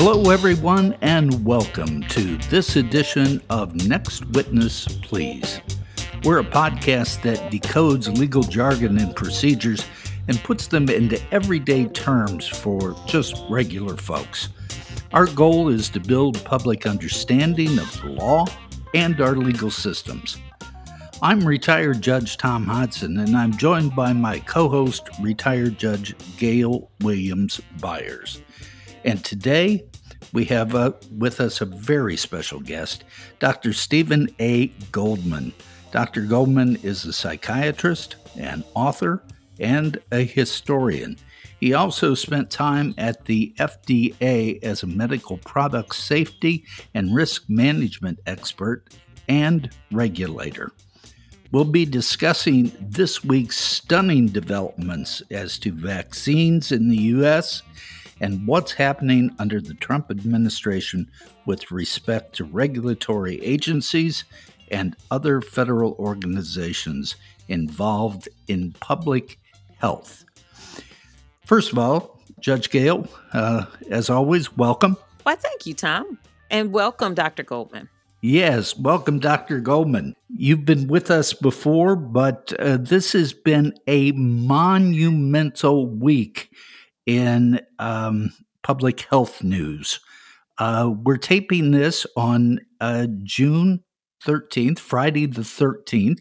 Hello, everyone, and welcome to this edition of Next Witness, Please. We're a podcast that decodes legal jargon and procedures and puts them into everyday terms for just regular folks. Our goal is to build public understanding of the law and our legal systems. I'm retired Judge Tom Hodson, and I'm joined by my co-host, retired Judge Gail Williams Byers. And today, we have with us a very special guest, Dr. Stephen A. Goldman. Dr. Goldman is a psychiatrist, an author, and a historian. He also spent time at the FDA as a medical product safety and risk management expert and regulator. We'll be discussing this week's stunning developments as to vaccines in the U.S., and what's happening under the Trump administration with respect to regulatory agencies and other federal organizations involved in public health. First of all, Judge Gail, as always, welcome. Why, thank you, Tom. And welcome, Dr. Goldman. Yes, welcome, Dr. Goldman. You've been with us before, but this has been a monumental week in public health news. We're taping this on June 13th, Friday the 13th,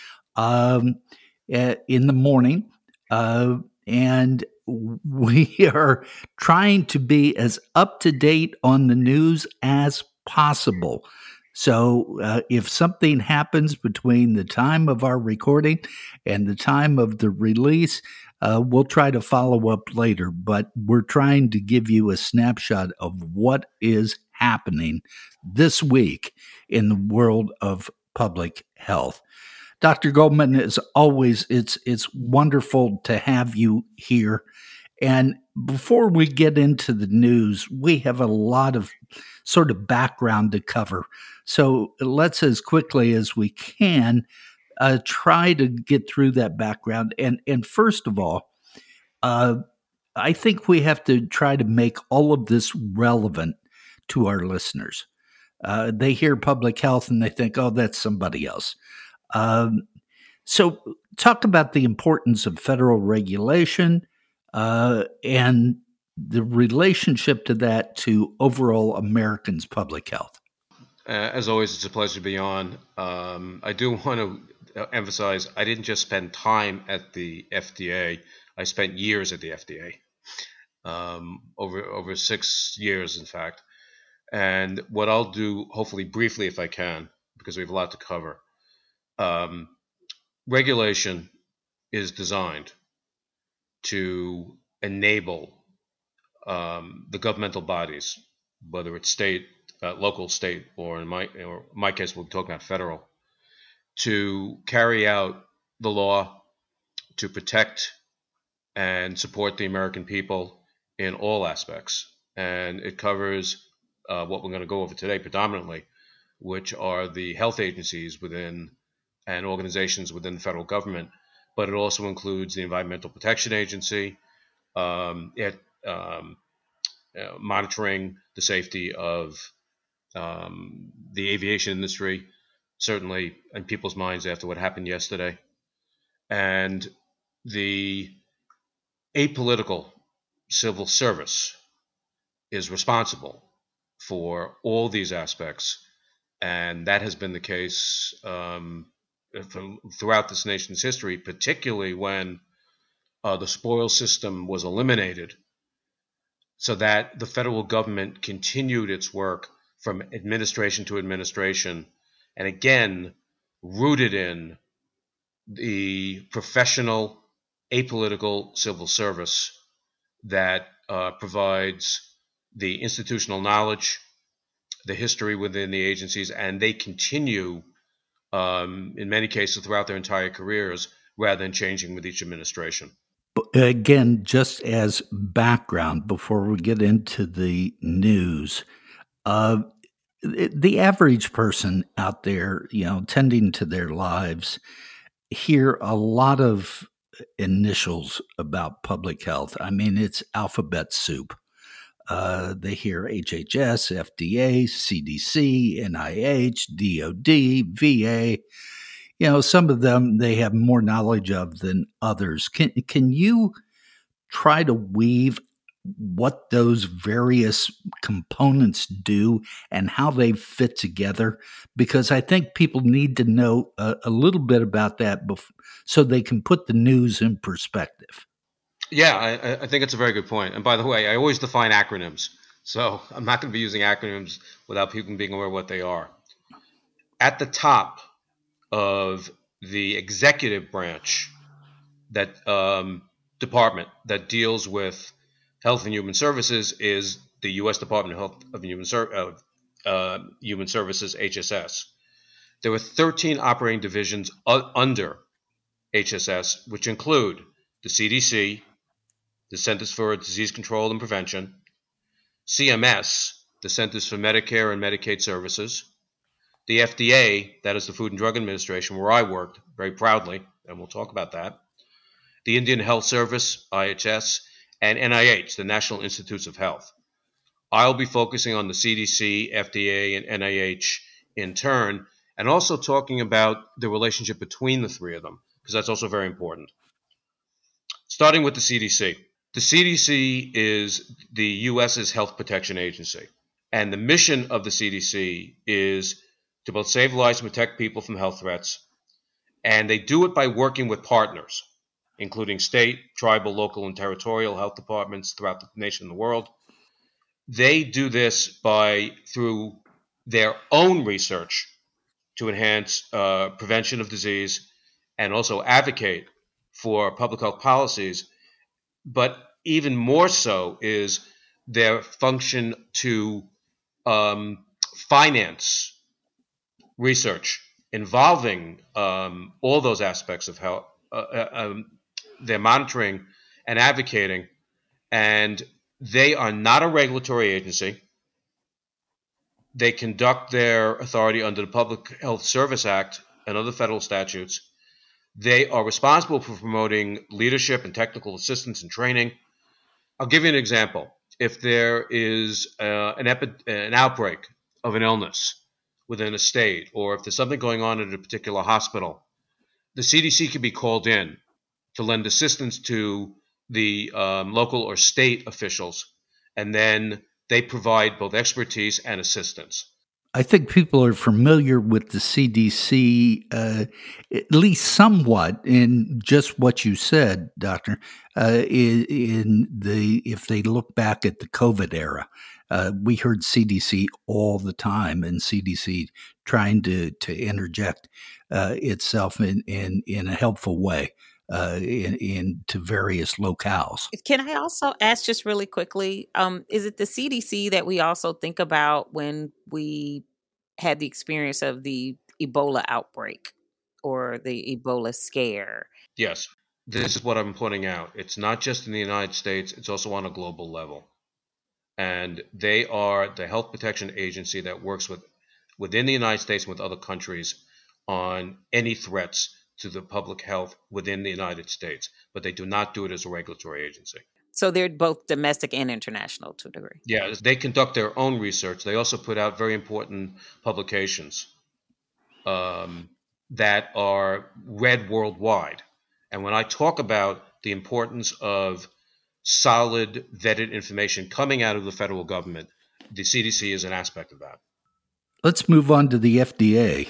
in the morning. And we are trying to be as up to date on the news as possible. So if something happens between the time of our recording and the time of the release, we'll try to follow up later, but we're trying to give you a snapshot of what is happening this week in the world of public health. Dr. Goldman, as always, it's wonderful to have you here. And before we get into the news, we have a lot of sort of background to cover. So let's, as quickly as we can, try to get through that background. And first of all, I think we have to try to make all of this relevant to our listeners. They hear public health and they think, oh, that's somebody else. So talk about the importance of federal regulation and the relationship to that to overall Americans' public health. As always, it's a pleasure to be on. I do want to emphasize, I didn't just spend time at the FDA. I spent years at the FDA, over 6 years, in fact. And what I'll do, hopefully briefly if I can, because we have a lot to cover. Regulation is designed to enable the governmental bodies, whether it's state, local, state, or in my case, we'll be talking about federal, to carry out the law, to protect and support the American people in all aspects. And it covers what we're going to go over today predominantly, which are the health agencies within and organizations within the federal government, but it also includes the Environmental Protection Agency, monitoring the safety of the aviation industry, certainly in people's minds after what happened yesterday. And the apolitical civil service is responsible for all these aspects. And that has been the case throughout this nation's history, particularly when the spoils system was eliminated, so that the federal government continued its work from administration to administration, and again, rooted in the professional, apolitical civil service that provides the institutional knowledge, the history within the agencies, and they continue, in many cases, throughout their entire careers, rather than changing with each administration. Again, just as background, before we get into the news, the average person out there, tending to their lives, hear a lot of initials about public health. I mean, it's alphabet soup. They hear HHS, FDA, CDC, NIH, DOD, VA. Some of them they have more knowledge of than others. Can you try to weave what those various components do and how they fit together? Because I think people need to know a little bit about that so they can put the news in perspective. Yeah, I think it's a very good point. And by the way, I always define acronyms. So I'm not going to be using acronyms without people being aware of what they are. At the top of the executive branch, that department that deals with Health and Human Services is the U.S. Department of Health and Human Services, HSS. There were 13 operating divisions under HSS, which include the CDC, the Centers for Disease Control and Prevention, CMS, the Centers for Medicare and Medicaid Services, the FDA, that is the Food and Drug Administration, where I worked very proudly, and we'll talk about that, the Indian Health Service, IHS, and NIH, the National Institutes of Health. I'll be focusing on the CDC, FDA, and NIH in turn, and also talking about the relationship between the three of them, because that's also very important. Starting with the CDC. The CDC is the U.S.'s health protection agency, and the mission of the CDC is to both save lives and protect people from health threats, and they do it by working with partners, including state, tribal, local, and territorial health departments throughout the nation and the world. They do this through their own research to enhance prevention of disease and also advocate for public health policies. But even more so is their function to finance research involving all those aspects of health. They're monitoring and advocating, and they are not a regulatory agency. They conduct their authority under the Public Health Service Act and other federal statutes. They are responsible for promoting leadership and technical assistance and training. I'll give you an example. If there is an outbreak of an illness within a state, or if there's something going on at a particular hospital, the CDC can be called in to lend assistance to the local or state officials, and then they provide both expertise and assistance. I think people are familiar with the CDC, at least somewhat, in just what you said, Doctor. If they look back at the COVID era, we heard CDC all the time, and CDC trying to interject itself in a helpful way into various locales. Can I also ask just really quickly, is it the CDC that we also think about when we had the experience of the Ebola outbreak or the Ebola scare? Yes, this is what I'm pointing out. It's not just in the United States, it's also on a global level. And they are the health protection agency that works within the United States and with other countries on any threats to the public health within the United States, but they do not do it as a regulatory agency. So they're both domestic and international to a degree. Yeah, they conduct their own research. They also put out very important publications that are read worldwide. And when I talk about the importance of solid, vetted information coming out of the federal government, the CDC is an aspect of that. Let's move on to the FDA.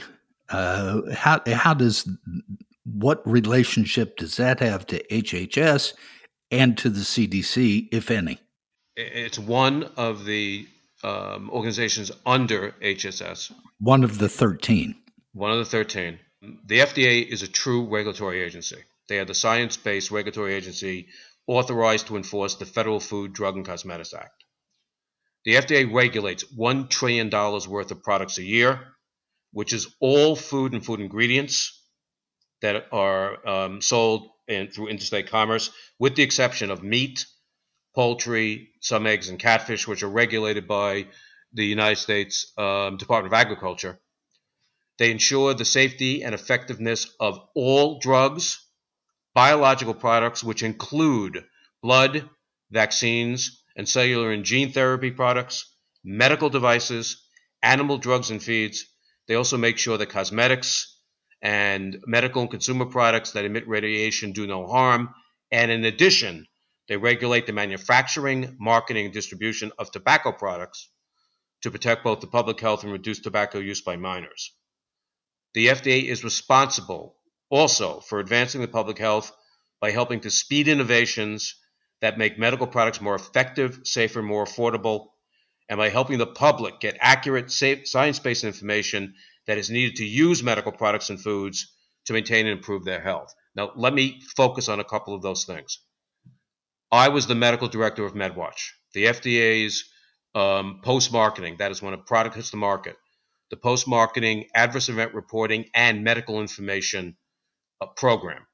What relationship does that have to HHS and to the CDC, if any? It's one of the organizations under HSS. One of the 13. One of the 13. The FDA is a true regulatory agency. They are the science-based regulatory agency authorized to enforce the Federal Food, Drug, and Cosmetics Act. The FDA regulates $1 trillion worth of products a year, which is all food and food ingredients that are sold through interstate commerce, with the exception of meat, poultry, some eggs, and catfish, which are regulated by the United States Department of Agriculture. They ensure the safety and effectiveness of all drugs, biological products, which include blood, vaccines, and cellular and gene therapy products, medical devices, animal drugs and feeds. They also make sure that cosmetics and medical and consumer products that emit radiation do no harm. And in addition, they regulate the manufacturing, marketing, and distribution of tobacco products to protect both the public health and reduce tobacco use by minors. The FDA is responsible also for advancing the public health by helping to speed innovations that make medical products more effective, safer, more affordable, and by helping the public get accurate, safe, science-based information that is needed to use medical products and foods to maintain and improve their health. Now, let me focus on a couple of those things. I was the medical director of MedWatch, the FDA's post-marketing, that is when a product hits the market, the post-marketing adverse event reporting and medical information program.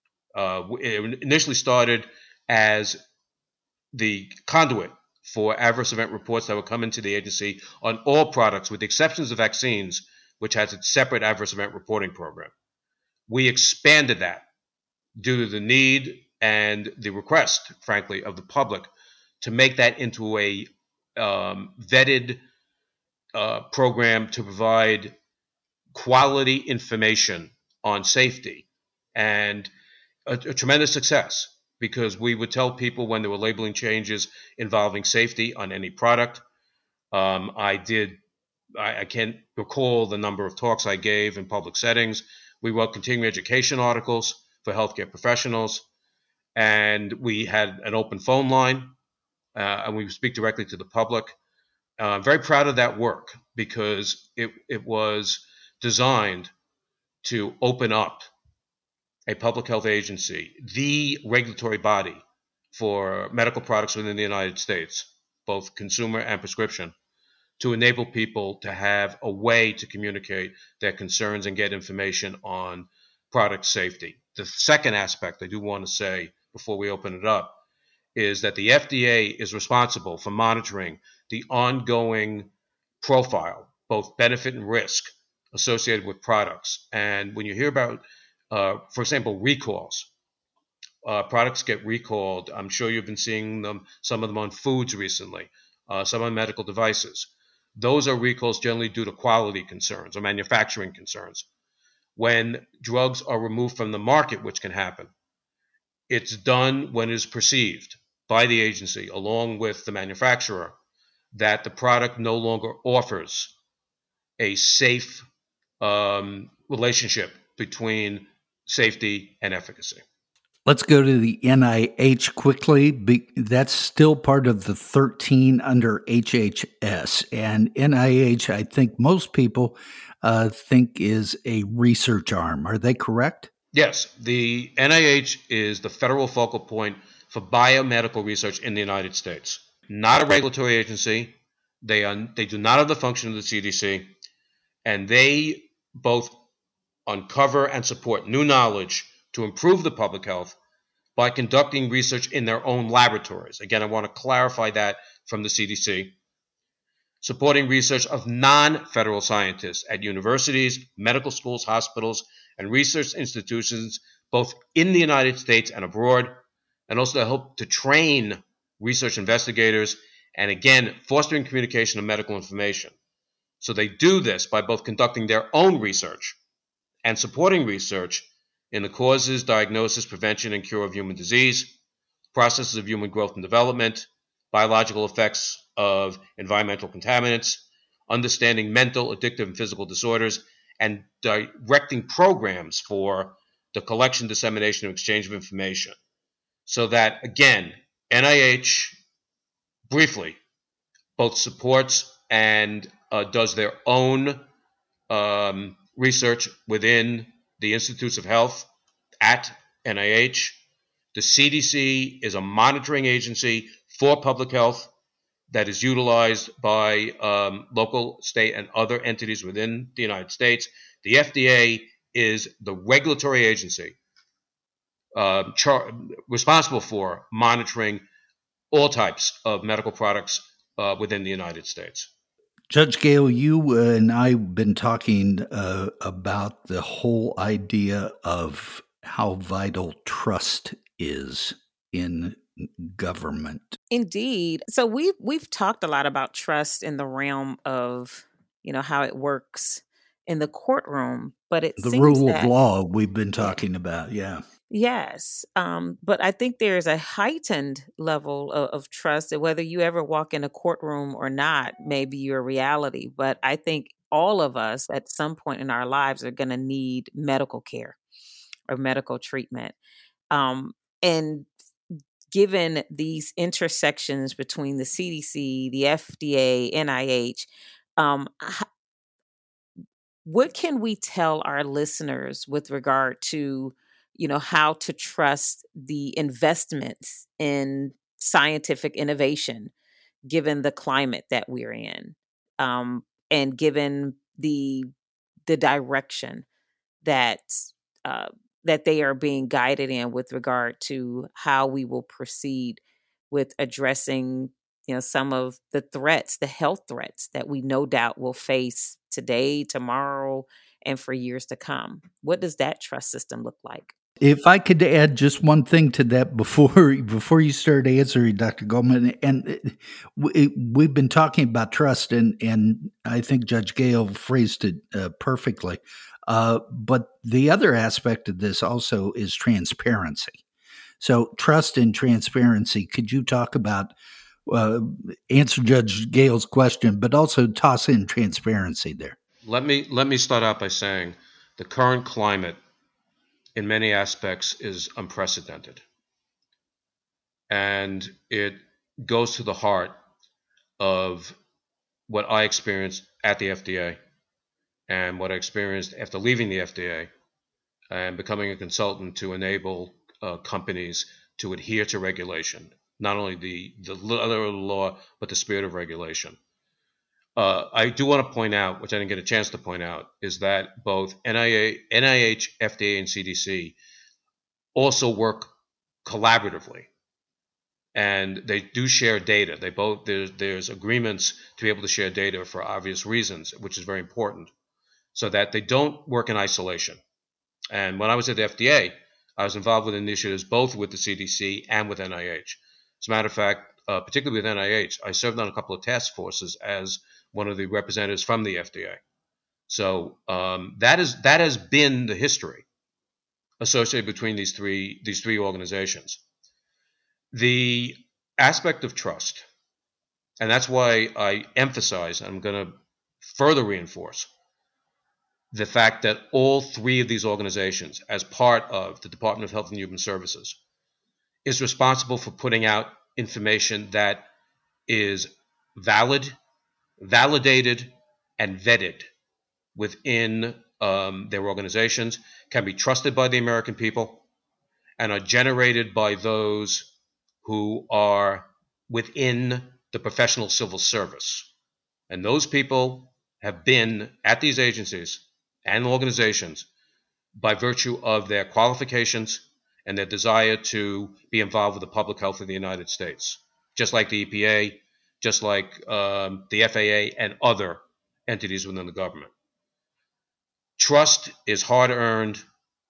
It initially started as the conduit for adverse event reports that would come into the agency on all products, with the exceptions of vaccines, which has its separate adverse event reporting program. We expanded that due to the need and the request, frankly, of the public to make that into a vetted program to provide quality information on safety, and a tremendous success, because we would tell people when there were labeling changes involving safety on any product. I can't recall the number of talks I gave in public settings. We wrote continuing education articles for healthcare professionals, and we had an open phone line, and we speak directly to the public. I'm very proud of that work, because it was designed to open up a public health agency, the regulatory body for medical products within the United States, both consumer and prescription, to enable people to have a way to communicate their concerns and get information on product safety. The second aspect I do want to say before we open it up is that the FDA is responsible for monitoring the ongoing profile, both benefit and risk, associated with products. And when you hear about, for example, recalls, products get recalled. I'm sure you've been seeing some of them on foods recently, some on medical devices. Those are recalls generally due to quality concerns or manufacturing concerns. When drugs are removed from the market, which can happen, it's done when it is perceived by the agency, along with the manufacturer, that the product no longer offers a safe relationship between safety and efficacy. Let's go to the NIH quickly. That's still part of the 13 under HHS. And NIH, I think most people think is a research arm. Are they correct? Yes. The NIH is the federal focal point for biomedical research in the United States. Not a regulatory agency. They do not have the function of the CDC. And they both uncover and support new knowledge to improve the public health by conducting research in their own laboratories. Again, I want to clarify that from the CDC. Supporting research of non-federal scientists at universities, medical schools, hospitals, and research institutions, both in the United States and abroad, and also to help to train research investigators, and again, fostering communication of medical information. So they do this by both conducting their own research and supporting research in the causes, diagnosis, prevention, and cure of human disease, processes of human growth and development, biological effects of environmental contaminants, understanding mental, addictive, and physical disorders, and directing programs for the collection, dissemination, and exchange of information. So that, again, NIH, briefly, both supports and does their own research within the Institutes of Health at NIH. The CDC is a monitoring agency for public health that is utilized by local, state, and other entities within the United States. The FDA is the regulatory agency responsible for monitoring all types of medical products within the United States. Judge Gale, you and I have been talking about the whole idea of how vital trust is in government. Indeed. So we've talked a lot about trust in the realm of, how it works in the courtroom, but it The seems rule of that law we've been yeah, talking about. Yeah. yes. But I think there's a heightened level of trust that whether you ever walk in a courtroom or not, may be your reality. But I think all of us at some point in our lives are going to need medical care or medical treatment. And given these intersections between the CDC, the FDA, NIH, what can we tell our listeners with regard to, how to trust the investments in scientific innovation, given the climate that we're in, and given the direction that uh, that they are being guided in with regard to how we will proceed with addressing some of the threats, the health threats that we no doubt will face today, tomorrow, and for years to come. What does that trust system look like? If I could add just one thing to that before you start answering, Dr. Goldman, and we've been talking about trust, and I think Judge Gale phrased it perfectly. But the other aspect of this also is transparency. So trust and transparency. Could you talk about answer Judge Gale's question, but also toss in transparency there? Let me start out by saying the current climate in many aspects is unprecedented. And it goes to the heart of what I experienced at the FDA and what I experienced after leaving the FDA and becoming a consultant to enable companies to adhere to regulation, not only the letter of the law, but the spirit of regulation. I do want to point out, which I didn't get a chance to point out, is that both NIH, FDA, and CDC also work collaboratively, and they do share data. They both there's agreements to be able to share data for obvious reasons, which is very important, so that they don't work in isolation. And when I was at the FDA, I was involved with initiatives both with the CDC and with NIH. As a matter of fact, particularly with NIH, I served on a couple of task forces as one of the representatives from the FDA. So that has been the history associated between these three organizations. The aspect of trust, and that's why I emphasize, I'm going to further reinforce the fact that all three of these organizations, as part of the Department of Health and Human Services, is responsible for putting out information that is valid, validated, and vetted within their organizations, can be trusted by the American people, and are generated by those who are within the professional civil service. And those people have been at these agencies and organizations by virtue of their qualifications and their desire to be involved with the public health of the United States, just like the EPA, just like the FAA and other entities within the government. Trust is hard earned,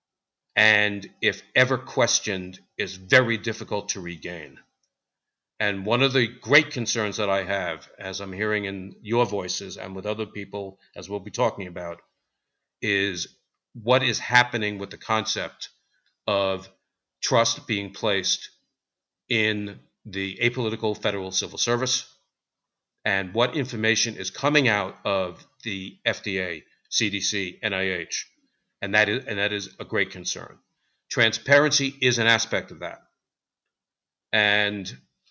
and if ever questioned, is very difficult to regain. And one of the great concerns that I have, as I'm hearing in your voices and with other people, as we'll be talking about, is what is happening with the concept of trust being placed in the apolitical federal civil service, and what information is coming out of the FDA, CDC, NIH, and that is a great concern. Transparency is an aspect of that, and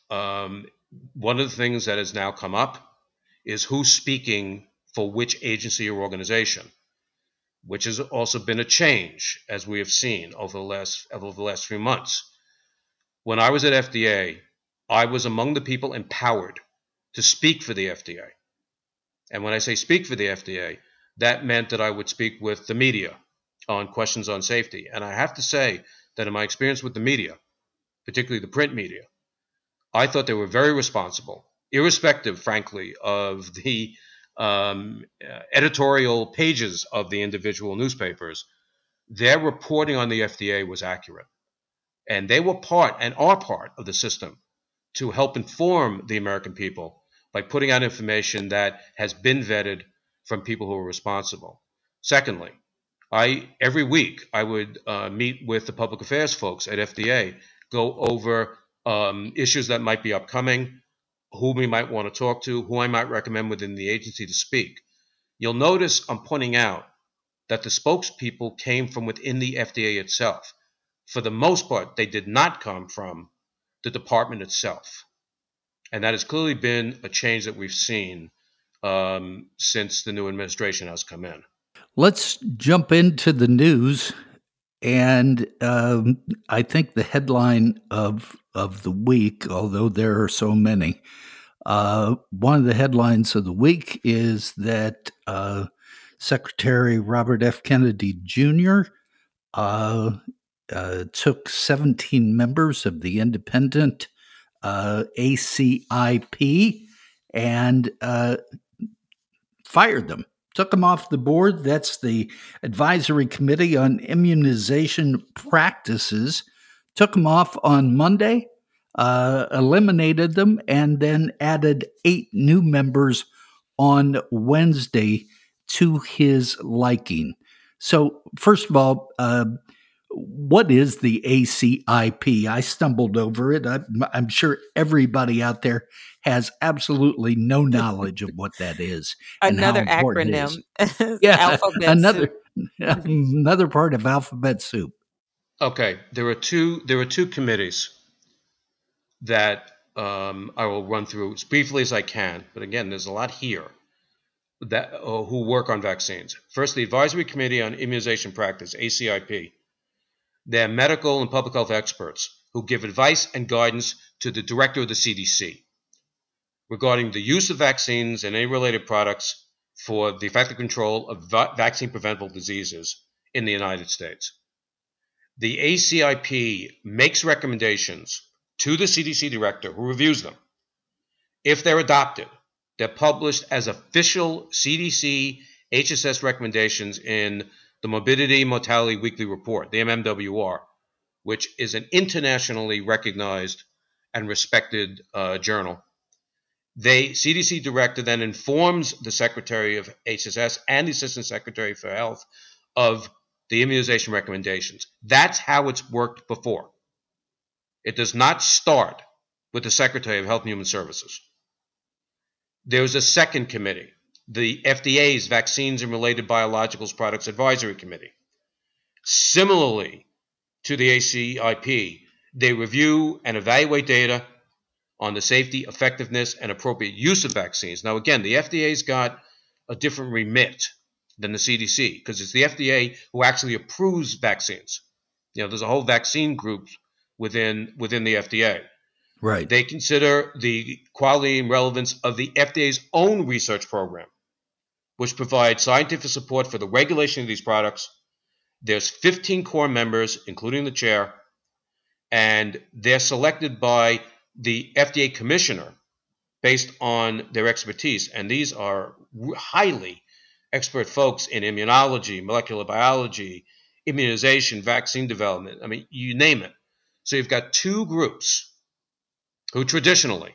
one of the things that has now come up is who's speaking for which agency or organization, which has also been a change, as we have seen over the last few months. When I was at FDA, I was among the people empowered to speak for the FDA. And when I say speak for the FDA, that meant that I would speak with the media on questions on safety. And I have to say that in my experience with the media, particularly the print media, I thought they were very responsible, irrespective, frankly, of the editorial pages of the individual newspapers. Their reporting on the FDA was accurate. And they were part and are part of the system to help inform the American people by putting out information that has been vetted from people who are responsible. Secondly, every week I would meet with the public affairs folks at FDA, go over issues that might be upcoming, who we might want to talk to, who I might recommend within the agency to speak. You'll notice I'm pointing out that the spokespeople came from within the FDA itself. For the most part, they did not come from the department itself. And that has clearly been a change that we've seen since the new administration has come in. Let's jump into the news. And I think the headline of the week, although there are so many, one of the headlines of the week is that Secretary Robert F. Kennedy Jr. Took 17 members of the independent ACIP and fired them. Took them off the board. That's the Advisory Committee on Immunization Practices. Took them off on Monday, eliminated them, and then added 8 new members on Wednesday to his liking. So, first of all, what is the ACIP? I stumbled over it. I'm sure everybody out there has absolutely no knowledge of what that is. Another acronym. Yeah, another part of alphabet soup. Okay, there are two committees that I will run through as briefly as I can. But again, there's a lot here that who work on vaccines. First, the Advisory Committee on Immunization Practice, ACIP. They're medical and public health experts who give advice and guidance to the director of the CDC regarding the use of vaccines and any related products for the effective control of vaccine-preventable diseases in the United States. The ACIP makes recommendations to the CDC director, who reviews them. If they're adopted, they're published as official CDC HSS recommendations in the Morbidity Mortality Weekly Report, the MMWR, which is an internationally recognized and respected journal. The CDC director then informs the Secretary of HSS and the Assistant Secretary for Health of the immunization recommendations. That's how it's worked before. It does not start with the Secretary of Health and Human Services. There's a second committee, the FDA's Vaccines and Related Biologicals Products Advisory Committee. Similarly to the ACIP, they review and evaluate data on the safety, effectiveness, and appropriate use of vaccines. Now, again, the FDA's got a different remit than the CDC because it's the FDA who actually approves vaccines. There's a whole vaccine group within the FDA. Right. They consider the quality and relevance of the FDA's own research program, which provides scientific support for the regulation of these products. There's 15 core members, including the chair, and they're selected by the FDA commissioner based on their expertise. And these are highly expert folks in immunology, molecular biology, immunization, vaccine development. I mean, you name it. So you've got two groups who traditionally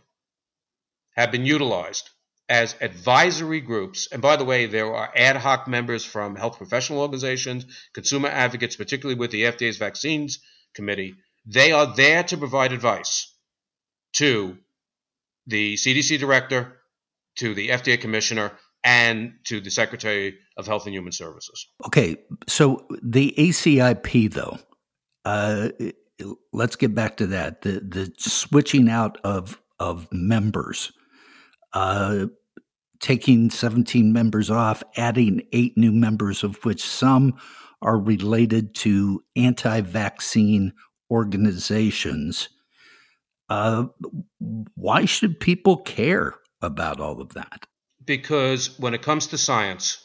have been utilized as advisory groups. And by the way, there are ad hoc members from health professional organizations, consumer advocates, particularly with the FDA's Vaccines Committee. They are there to provide advice to the CDC director, to the FDA commissioner, and to the Secretary of Health and Human Services. Okay, so the ACIP, though, let's get back to that. The switching out of members, taking 17 members off, adding 8 new members, of which some are related to anti-vaccine organizations. Why should people care about all of that? Because when it comes to science,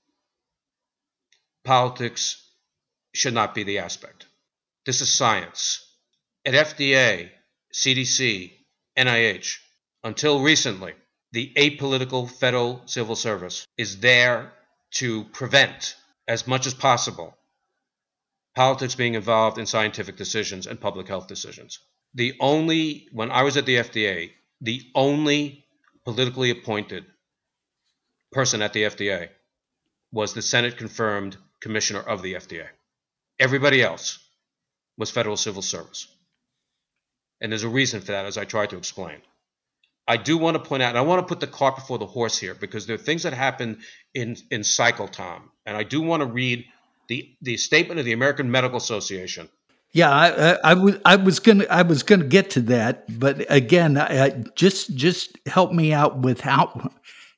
politics should not be the aspect. This is science. At FDA, CDC, NIH, until recently, the apolitical federal civil service is there to prevent, as much as possible, politics being involved in scientific decisions and public health decisions. When I was at the FDA, the only politically appointed person at the FDA was the Senate confirmed commissioner of the FDA. Everybody else was federal civil service. And there's a reason for that, as I tried to explain. I do want to point out, and I want to put the cart before the horse here, because there are things that happen in cycle time. And I do want to read the statement of the American Medical Association. Yeah, I was gonna get to that, but again, just help me out with how,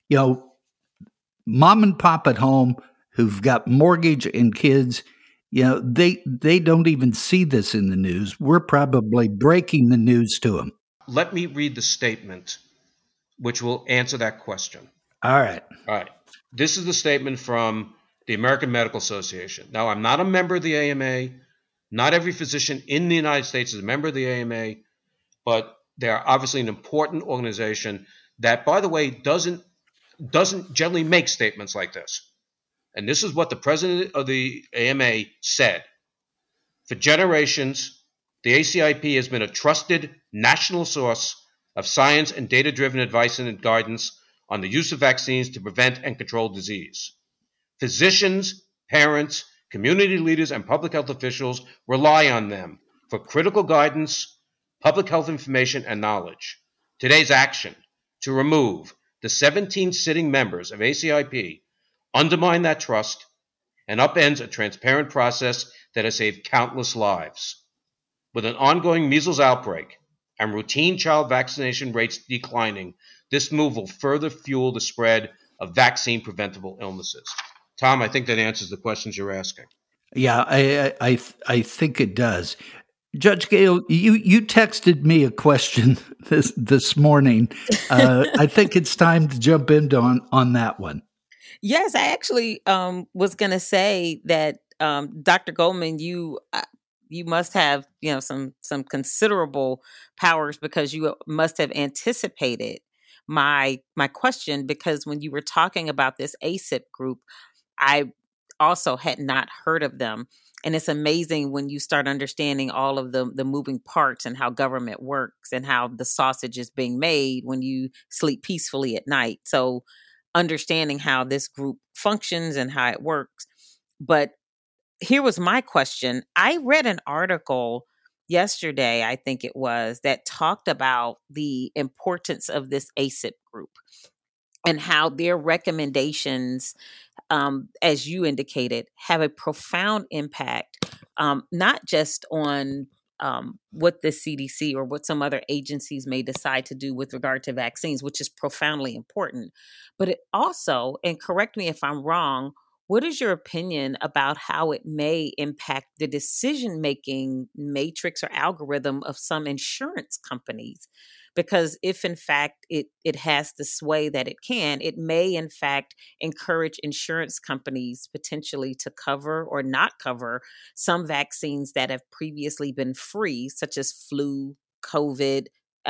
mom and pop at home who've got mortgage and kids, they don't even see this in the news. We're probably breaking the news to them. Let me read the statement, which will answer that question. All right. This is the statement from the American Medical Association. Now, I'm not a member of the AMA. Not every physician in the United States is a member of the AMA, but they are obviously an important organization that, by the way, doesn't generally make statements like this. And this is what the president of the AMA said. For generations, the ACIP has been a trusted national source of science and data-driven advice and guidance on the use of vaccines to prevent and control disease. Physicians, parents, community leaders, and public health officials rely on them for critical guidance, public health information, and knowledge. Today's action to remove the 17 sitting members of ACIP undermine that trust and upends a transparent process that has saved countless lives. With an ongoing measles outbreak and routine child vaccination rates declining, this move will further fuel the spread of vaccine-preventable illnesses. Tom, I think that answers the questions you're asking. Yeah, I think it does. Judge Gale, you texted me a question this morning. I think it's time to jump into on that one. Yes, I actually was going to say that Dr. Goldman, you must have some considerable powers, because you must have anticipated my question, because when you were talking about this ACIP group, I also had not heard of them. And it's amazing when you start understanding all of the moving parts and how government works and how the sausage is being made when you sleep peacefully at night. So understanding how this group functions and how it works. But here was my question. I read an article yesterday, I think it was, that talked about the importance of this ACIP group and how their recommendations, as you indicated, have a profound impact, not just on what the CDC or what some other agencies may decide to do with regard to vaccines, which is profoundly important, but it also, and correct me if I'm wrong, what is your opinion about how it may impact the decision-making matrix or algorithm of some insurance companies? Because if in fact it has the sway that it can, it may in fact encourage insurance companies potentially to cover or not cover some vaccines that have previously been free, such as flu, COVID,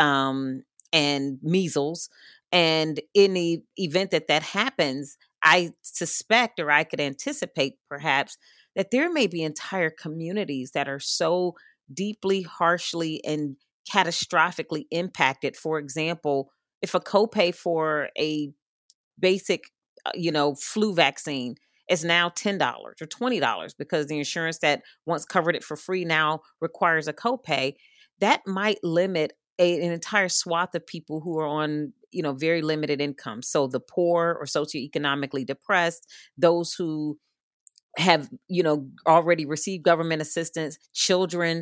and measles. And in the event that happens, I suspect, or I could anticipate perhaps, that there may be entire communities that are so deeply, harshly, and catastrophically impacted. For example, if a copay for a basic, flu vaccine is now $10 or $20 because the insurance that once covered it for free now requires a copay, that might limit an entire swath of people who are on, very limited income. So the poor or socioeconomically depressed, those who have, already received government assistance, children,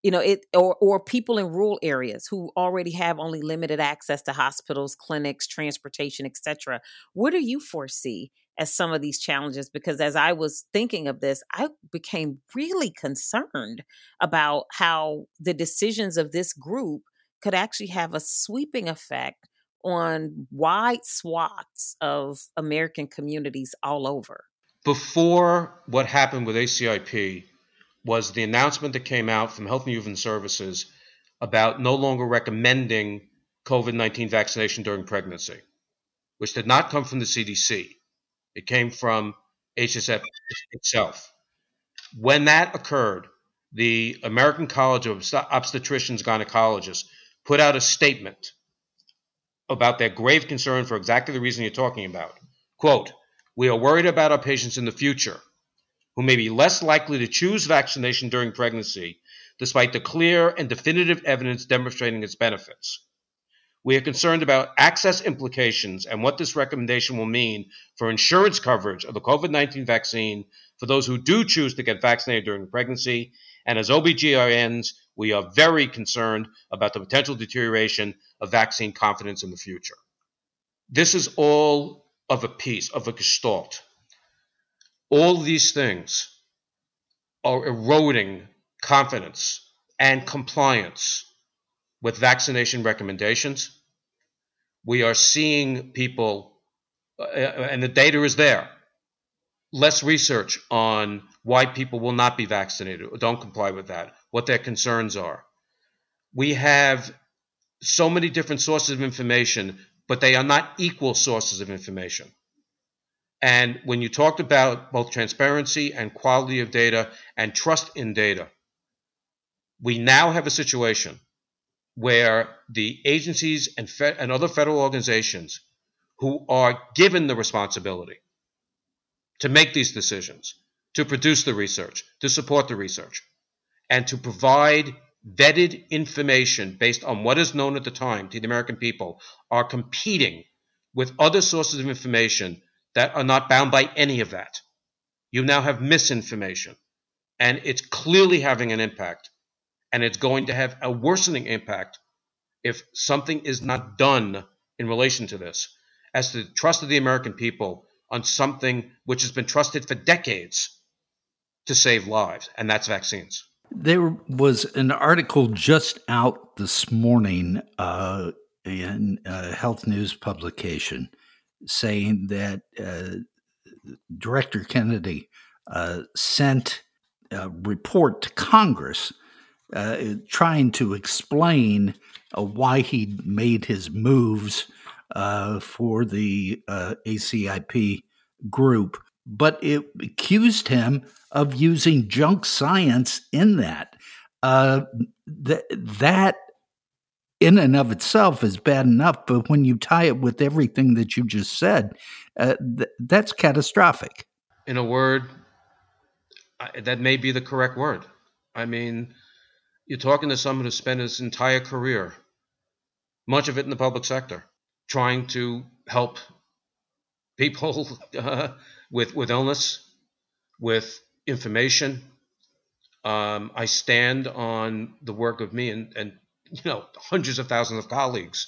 or people in rural areas who already have only limited access to hospitals, clinics, transportation, etc. What do you foresee as some of these challenges? Because as I was thinking of this, I became really concerned about how the decisions of this group could actually have a sweeping effect on wide swaths of American communities all over. Before what happened with ACIP was the announcement that came out from Health and Human Services about no longer recommending COVID-19 vaccination during pregnancy, which did not come from the CDC. It came from HHS itself. When that occurred, the American College of Obstetricians and Gynecologists put out a statement about their grave concern for exactly the reason you're talking about. Quote, "We are worried about our patients in the future who may be less likely to choose vaccination during pregnancy despite the clear and definitive evidence demonstrating its benefits. We are concerned about access implications and what this recommendation will mean for insurance coverage of the COVID-19 vaccine for those who do choose to get vaccinated during pregnancy. And as OBGYNs, we are very concerned about the potential deterioration of vaccine confidence in the future." This is all of a piece, of a gestalt. All these things are eroding confidence and compliance with vaccination recommendations. We are seeing people, and the data is there, less research on why people will not be vaccinated or don't comply with that, what their concerns are. We have so many different sources of information, but they are not equal sources of information. And when you talked about both transparency and quality of data and trust in data, we now have a situation where the agencies and other federal organizations who are given the responsibility to make these decisions, to produce the research, to support the research, and to provide vetted information based on what is known at the time to the American people, are competing with other sources of information that are not bound by any of that. You now have misinformation, and it's clearly having an impact, and it's going to have a worsening impact if something is not done in relation to this, as to the trust of the American people on something which has been trusted for decades to save lives, and that's vaccines. There was an article just out this morning in a health news publication saying that Director Kennedy sent a report to Congress trying to explain why he made his moves for the ACIP group, but it accused him of using junk science in that. That in and of itself is bad enough, but when you tie it with everything that you just said, that's catastrophic. In a word, that may be the correct word. I mean, you're talking to someone who spent his entire career, much of it in the public sector, trying to help people with illness, with information. I stand on the work of me and hundreds of thousands of colleagues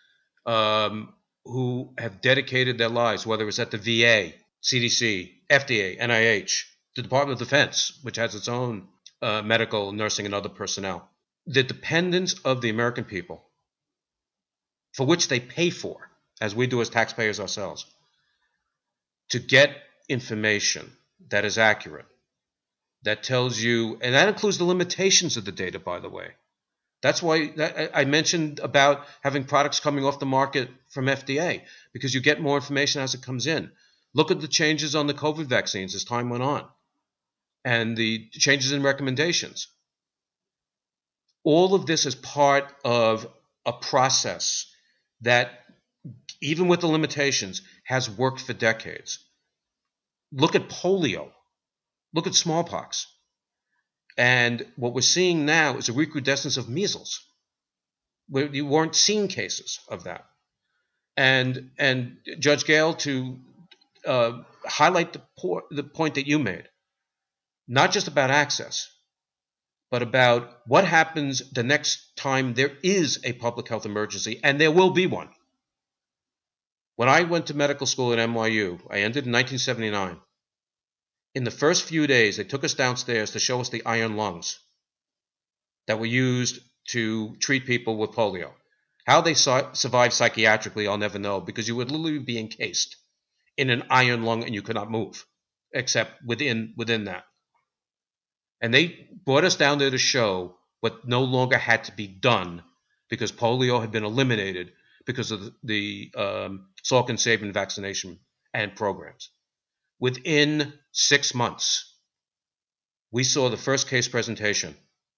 who have dedicated their lives, whether it's at the VA, CDC, FDA, NIH, the Department of Defense, which has its own medical, nursing, and other personnel. The dependence of the American people, for which they pay for, as we do as taxpayers ourselves, to get information that is accurate, that tells you, and that includes the limitations of the data, by the way. That's why I mentioned about having products coming off the market from FDA, because you get more information as it comes in. Look at the changes on the COVID vaccines as time went on, and the changes in recommendations. All of this is part of a process that, even with the limitations, has worked for decades. Look at polio. Look at smallpox. And what we're seeing now is a recrudescence of measles, where you weren't seeing cases of that. And Judge Gale, to highlight the point that you made, not just about access, but about what happens the next time there is a public health emergency, and there will be one. When I went to medical school at NYU, I ended in 1979. In the first few days, they took us downstairs to show us the iron lungs that were used to treat people with polio. How they survived psychiatrically, I'll never know, because you would literally be encased in an iron lung and you could not move, except within that. And they brought us down there to show what no longer had to be done because polio had been eliminated because of the Salk and Sabin vaccination and programs. Within 6 months, we saw the first case presentation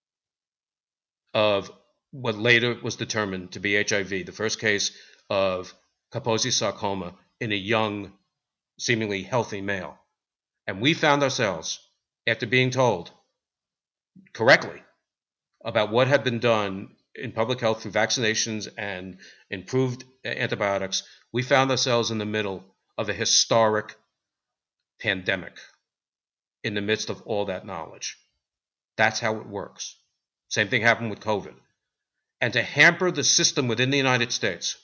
of what later was determined to be HIV, the first case of Kaposi sarcoma in a young, seemingly healthy male. And we found ourselves, after being told correctly about what had been done in public health through vaccinations and improved antibiotics, we found ourselves in the middle of a historic pandemic in the midst of all that knowledge. That's how it works. Same thing happened with COVID. And to hamper the system within the United States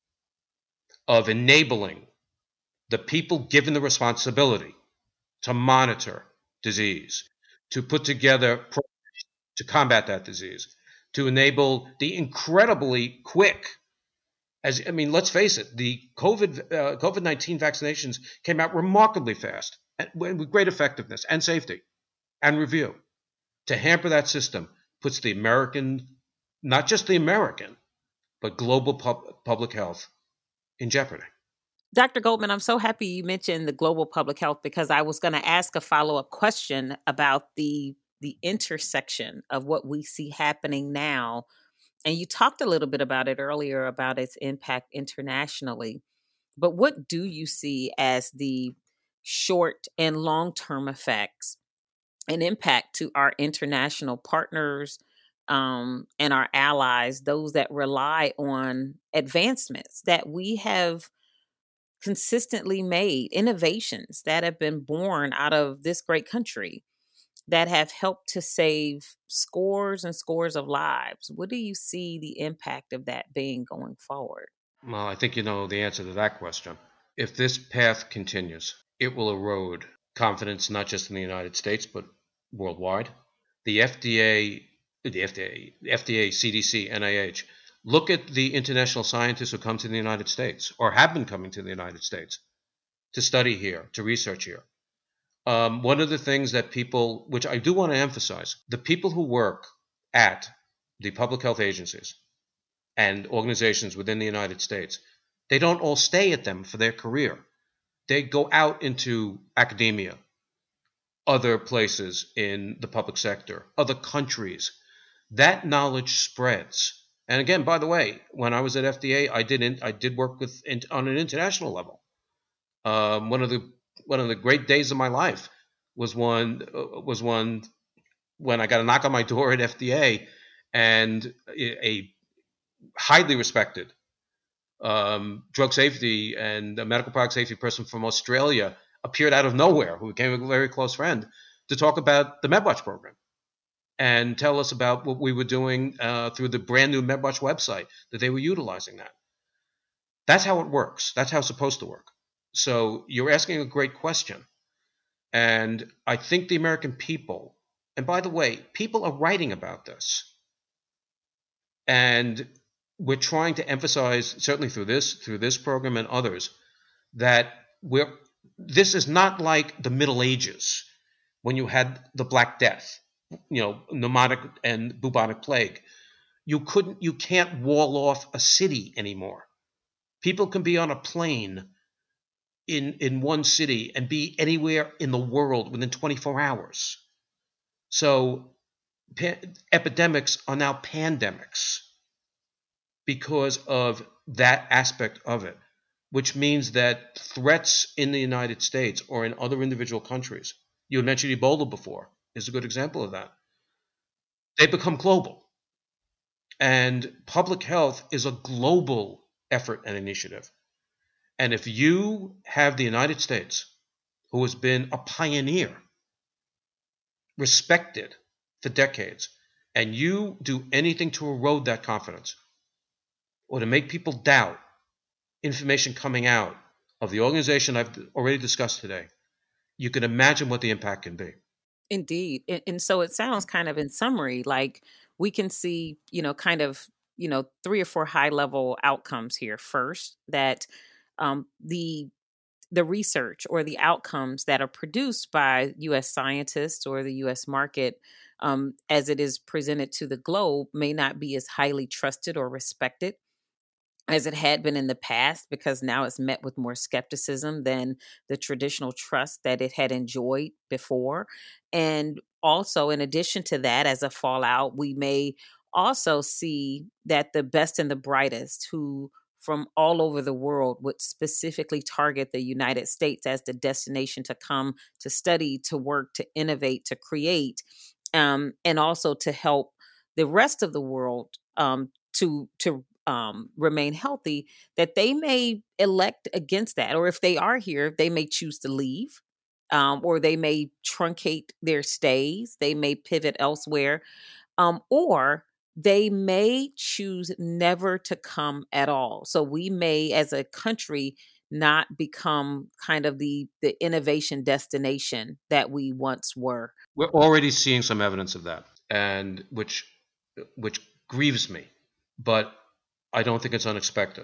of enabling the people given the responsibility to monitor disease, to put together programs to combat that disease, to enable the incredibly quick, let's face it, the COVID-19 vaccinations came out remarkably fast and with great effectiveness and safety and review. To hamper that system puts the American, not just the American, but global public health in jeopardy. Dr. Goldman, I'm so happy you mentioned the global public health, because I was going to ask a follow-up question about the intersection of what we see happening now. And you talked a little bit about it earlier, about its impact internationally. But what do you see as the short and long-term effects and impact to our international partners and our allies, those that rely on advancements that we have consistently made, innovations that have been born out of this great country that have helped to save scores and scores of lives? What do you see the impact of that being going forward? Well, I think you know the answer to that question. If this path continues, it will erode confidence not just in the United States, but worldwide. The FDA, CDC, NIH, look at the international scientists who come to the United States or have been coming to the United States to study here, to research here. One of the things that people, which I do want to emphasize, the people who work at the public health agencies and organizations within the United States, they don't all stay at them for their career. They go out into academia, other places in the public sector, other countries. That knowledge spreads. And again, by the way, when I was at FDA, I did work on an international level. One of the great days of my life was one when I got a knock on my door at FDA, and a highly respected drug safety and medical product safety person from Australia appeared out of nowhere, who became a very close friend, to talk about the MedWatch program and tell us about what we were doing through the brand new MedWatch website, that they were utilizing that. That's how it works. That's how it's supposed to work. So you're asking a great question. And I think the American people, and by the way, people are writing about this. And we're trying to emphasize, certainly through this program and others, that this is not like the Middle Ages when you had the Black Death, pneumonic and bubonic plague. You can't wall off a city anymore. People can be on a plane in one city and be anywhere in the world within 24 hours. So epidemics are now pandemics because of that aspect of it, which means that threats in the United States or in other individual countries, you had mentioned Ebola before, is a good example of that. They become global. And public health is a global effort and initiative. And if you have the United States, who has been a pioneer, respected for decades, and you do anything to erode that confidence or to make people doubt information coming out of the organization I've already discussed today, you can imagine what the impact can be. Indeed. And so it sounds kind of, in summary, like we can see, kind of, 3 or 4 high level outcomes here. First, that the research or the outcomes that are produced by U.S. scientists or the U.S. market, as it is presented to the globe, may not be as highly trusted or respected as it had been in the past, because now it's met with more skepticism than the traditional trust that it had enjoyed before. And also, in addition to that, as a fallout, we may also see that the best and the brightest who from all over the world would specifically target the United States as the destination to come to study, to work, to innovate, to create, and also to help the rest of the world to remain healthy, that they may elect against that. Or if they are here, they may choose to leave, or they may truncate their stays. They may pivot elsewhere, or they may choose never to come at all. So we may, as a country, not become kind of the innovation destination that we once were. We're already seeing some evidence of that, and which grieves me, but I don't think it's unexpected.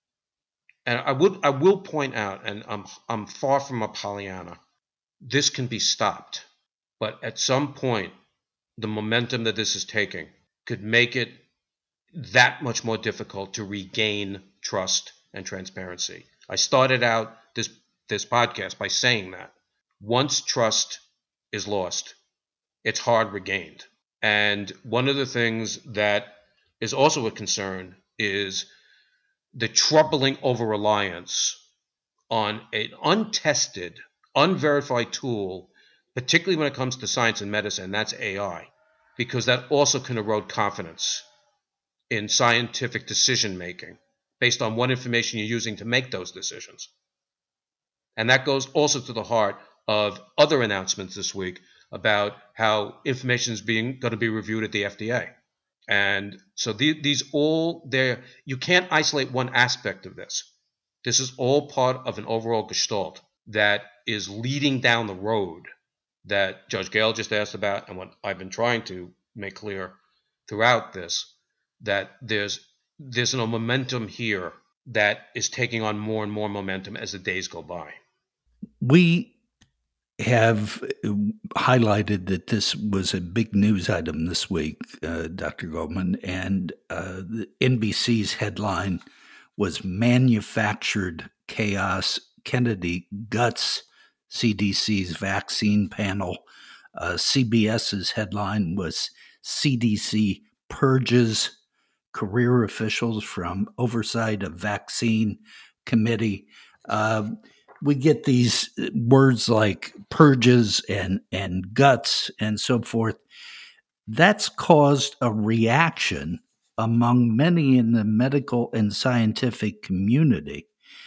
And I will point out, and I'm far from a Pollyanna, this can be stopped, but at some point, the momentum that this is taking could make it that much more difficult to regain trust and transparency. I started out this podcast by saying that once trust is lost, it's hard regained. And one of the things that is also a concern is the troubling over-reliance on an untested, unverified tool, particularly when it comes to science and medicine, that's AI, because that also can erode confidence in scientific decision-making based on what information you're using to make those decisions. And that goes also to the heart of other announcements this week about how information is going to be reviewed at the FDA. And so these all there, you can't isolate one aspect of this. This is all part of an overall gestalt that is leading down the road that Judge Gale just asked about, and what I've been trying to make clear throughout this, that there's a momentum here that is taking on more and more momentum as the days go by. We have highlighted that this was a big news item this week, Dr. Goldman, and the NBC's headline was "Manufactured Chaos, Kennedy Guts CDC's Vaccine Panel." CBS's headline was "CDC Purges Career Officials from Oversight of Vaccine Committee." We get these words like purges and guts and so forth. That's caused a reaction among many in the medical and scientific community.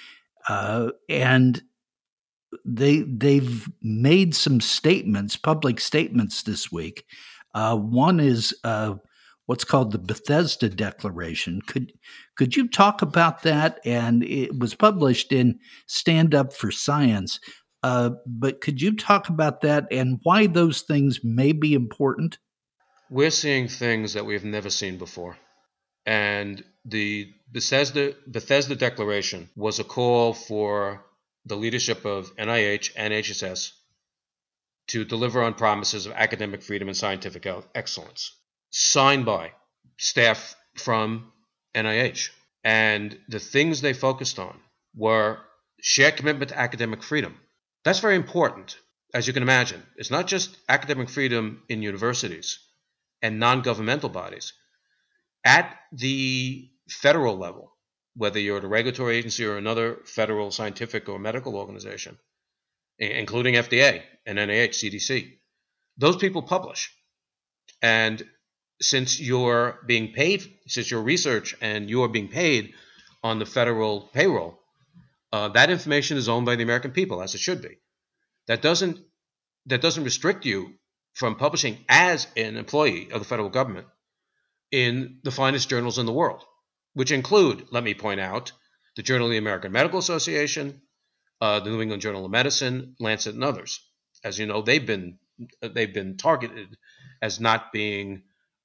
And they've made some statements, public statements this week. One is what's called the Bethesda Declaration. Could you talk about that? And it was published in Stand Up for Science. But could you talk about that and why those things may be important? We're seeing things that we've never seen before. And the Bethesda Declaration was a call for the leadership of NIH and HSS to deliver on promises of academic freedom and scientific excellence, signed by staff from NIH. And the things they focused on were shared commitment to academic freedom. That's very important, as you can imagine. It's not just academic freedom in universities and non-governmental bodies. At the federal level, whether you're at a regulatory agency or another federal scientific or medical organization, including FDA and NIH, CDC, those people publish. And since you're being paid, since your research and you are being paid on the federal payroll, that information is owned by the American people, as it should be. That doesn't restrict you from publishing as an employee of the federal government in the finest journals in the world, which include, let me point out, the Journal of the American Medical Association, the New England Journal of Medicine, Lancet, and others. As you know, they've been targeted as not being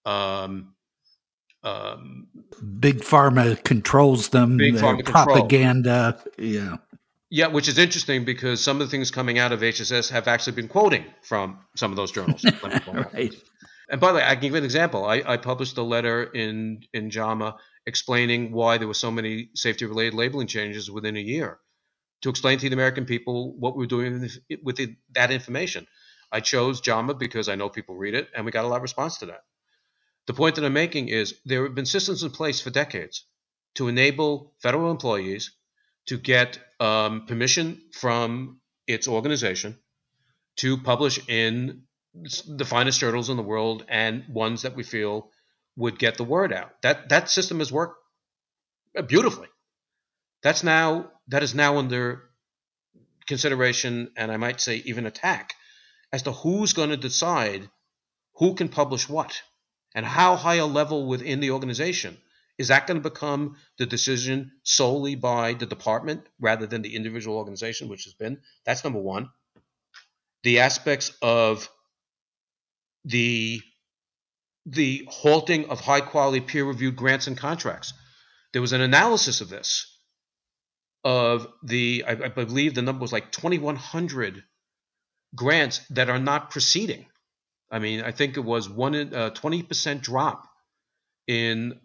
big pharma controls them. Big pharma propaganda, yeah, which is interesting because some of the things coming out of HSS have actually been quoting from some of those journals. Right. And by the way, I can give you an example. I published a letter in JAMA explaining why there were so many safety-related labeling changes within a year, to explain to the American people what we were doing with that information. I chose JAMA because I know people read it, and we got a lot of response to that. The point that I'm making is there have been systems in place for decades to enable federal employees to get permission from its organization to publish in the finest journals in the world and ones that we feel would get the word out. That system has worked beautifully. That is now under consideration, and I might say even attack, as to who's going to decide who can publish what and how high a level within the organization. Is that going to become the decision solely by the department rather than the individual organization, which has been? That's number one. The aspects of the halting of high-quality peer-reviewed grants and contracts. There was an analysis of this, of I believe the number was like 2,100 grants that are not proceeding. I mean, I think it was 20% drop in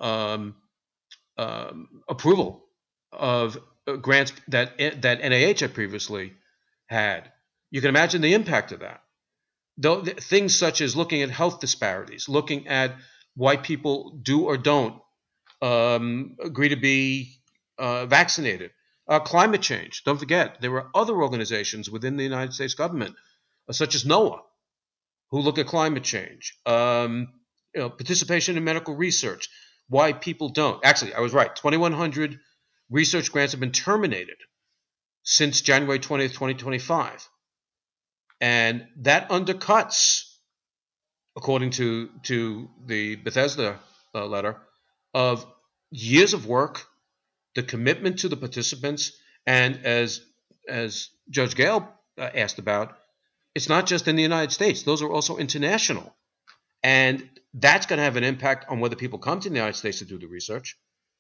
approval of grants that NIH had previously had. You can imagine the impact of that. Though things such as looking at health disparities, looking at why people do or don't agree to be vaccinated, climate change. Don't forget, there are other organizations within the United States government, such as NOAA, who look at climate change. Participation in medical research, why people don't. Actually, I was right. 2,100 research grants have been terminated since January 20th, 2025. And that undercuts, according to the Bethesda letter, of years of work, the commitment to the participants, and as Judge Gale asked about, it's not just in the United States. Those are also international. And that's going to have an impact on whether people come to the United States to do the research.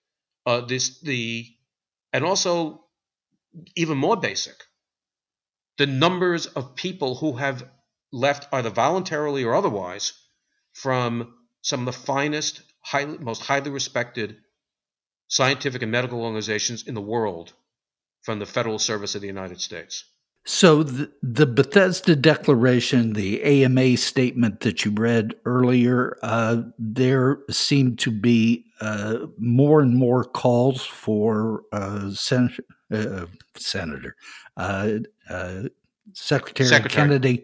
And also, even more basic, the numbers of people who have left either voluntarily or otherwise from some of the finest, most highly respected scientific and medical organizations in the world from the Federal Service of the United States. So the Bethesda Declaration, the AMA statement that you read earlier, there seem to be more and more calls for Secretary Kennedy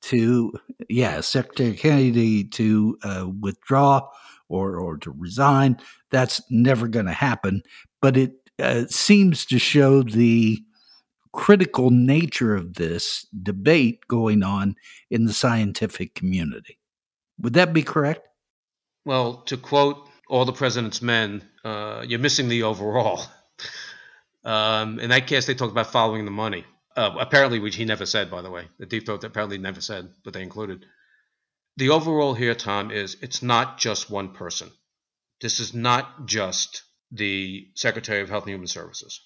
to withdraw or to resign. That's never going to happen. But it seems to show the critical nature of this debate going on in the scientific community. Would that be correct? Well, to quote All the President's Men, you're missing the overall. In that case, they talked about following the money. Apparently, which he never said, by the way. The Deep Throat apparently never said, but they included. The overall here, Tom, is it's not just one person. This is not just the Secretary of Health and Human Services.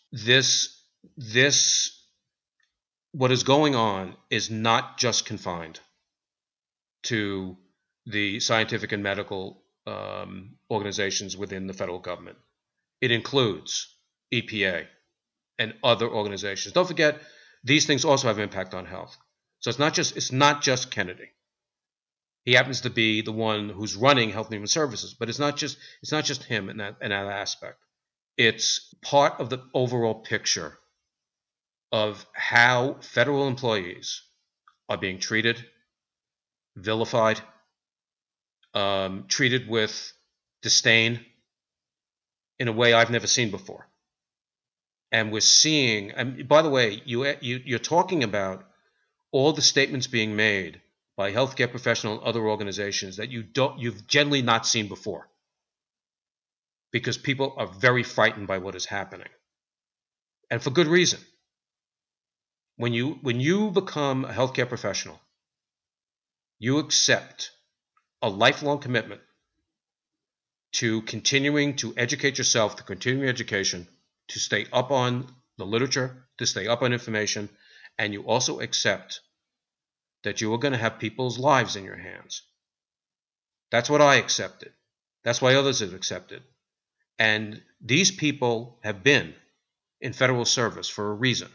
What is going on is not just confined to the scientific and medical organizations within the federal government. It includes EPA and other organizations. Don't forget, these things also have impact on health. So it's not just Kennedy. He happens to be the one who's running Health and Human Services, but it's not just him in that aspect. It's part of the overall picture of how federal employees are being treated, vilified, treated with disdain in a way I've never seen before. And we're seeing, and by the way, you're talking about all the statements being made by healthcare professionals and other organizations that you've generally not seen before, because people are very frightened by what is happening, and for good reason. When you become a healthcare professional, you accept a lifelong commitment to continuing to educate yourself, to continuing education, to stay up on the literature, to stay up on information, and you also accept that you are going to have people's lives in your hands. That's what I accepted. That's why others have accepted. And these people have been in federal service for a reason.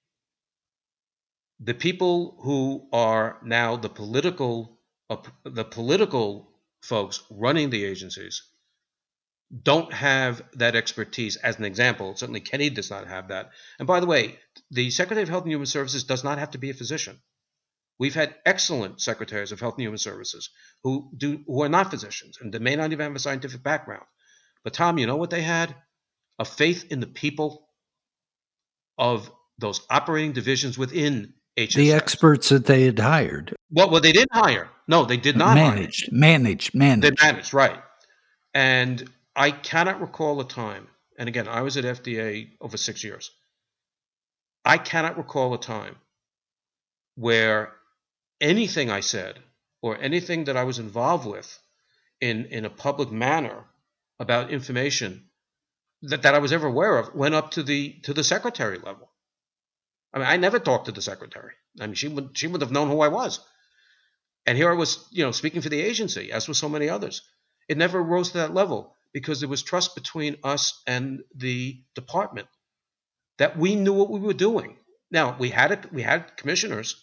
The people who are now the political folks running the agencies don't have that expertise. As an example, certainly Kenny does not have that. And by the way, the Secretary of Health and Human Services does not have to be a physician. We've had excellent secretaries of Health and Human Services who are not physicians and they may not even have a scientific background. But Tom, you know what they had? A faith in the people of those operating divisions within HSS. The experts that they had hired. Well, they didn't hire. No, they did not managed. hire. Managed. They managed, right. And I cannot recall a time, and again, I was at FDA over 6 years. I cannot recall a time where anything I said or anything that I was involved with in a public manner about information that I was ever aware of went up to the secretary level. I mean, I never talked to the secretary. I mean, she would have known who I was. And here I was, speaking for the agency, as with so many others. It never rose to that level because there was trust between us and the department that we knew what we were doing. Now, we had commissioners,